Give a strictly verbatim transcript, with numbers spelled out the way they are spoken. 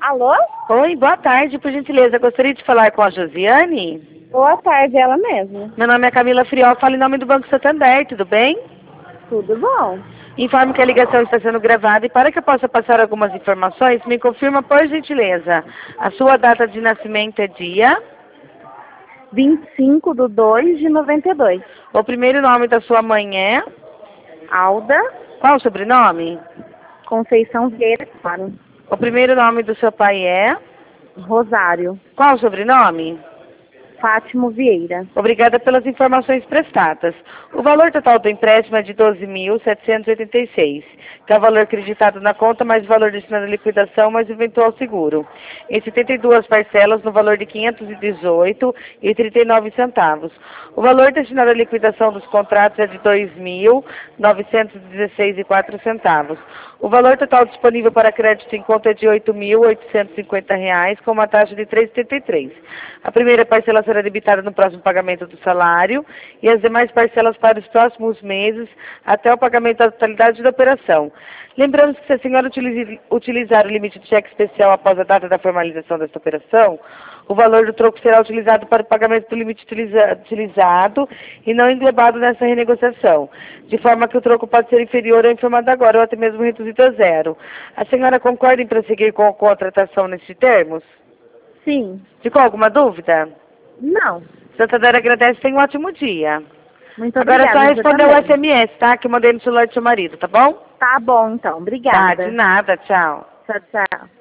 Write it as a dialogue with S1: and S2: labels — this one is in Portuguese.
S1: Alô?
S2: Oi, boa tarde, por gentileza. Gostaria de falar com a Josiane?
S1: Boa tarde, ela mesma.
S2: Meu nome é Camila Friol, falo em nome do Banco Santander, tudo bem?
S1: Tudo bom?
S2: Informo que a ligação está sendo gravada e para que eu possa passar algumas informações, me confirma, por gentileza, a sua data de nascimento é dia?
S1: vinte e cinco de dois de noventa e dois.
S2: O primeiro nome da sua mãe é?
S1: Alda
S2: Qual o sobrenome?
S1: Conceição Vieira, claro.
S2: O primeiro nome do seu pai é?
S1: Rosário.
S2: Qual o sobrenome?
S1: Fátimo Vieira.
S2: Obrigada pelas informações prestadas. O valor total do empréstimo é de doze mil setecentos e oitenta e seis, que é o valor acreditado na conta, mais o valor destinado à liquidação, mais o eventual seguro. Em setenta e duas parcelas, no valor de quinhentos e dezoito reais e trinta e nove centavos. O valor destinado à liquidação dos contratos é de dois mil novecentos e dezesseis reais e quatro centavos. O valor total disponível para crédito em conta é de oito mil oitocentos e cinquenta reais, com uma taxa de três vírgula setenta e três. A primeira parcela será debitada no próximo pagamento do salário e as demais parcelas para os próximos meses até o pagamento da totalidade da operação. Lembramos que se a senhora utilize, utilizar o limite de cheque especial após a data da formalização desta operação, o valor do troco será utilizado para o pagamento do limite utiliza, utilizado e não englobado nessa renegociação, de forma que o troco pode ser inferior ao informado agora ou até mesmo reduzido a zero. A senhora concorda em prosseguir com a contratação nesses termos?
S1: Sim.
S2: Ficou alguma dúvida?
S1: Não.
S2: Santander agradece, tenha um ótimo dia.
S1: Muito
S2: Agora é
S1: obrigada.
S2: só responder o S M S, tá? Que eu mandei no celular do seu marido, tá bom?
S1: Tá bom, então.
S2: Tá,
S1: Obrigada.
S2: de nada, tchau.
S1: Tchau, tchau.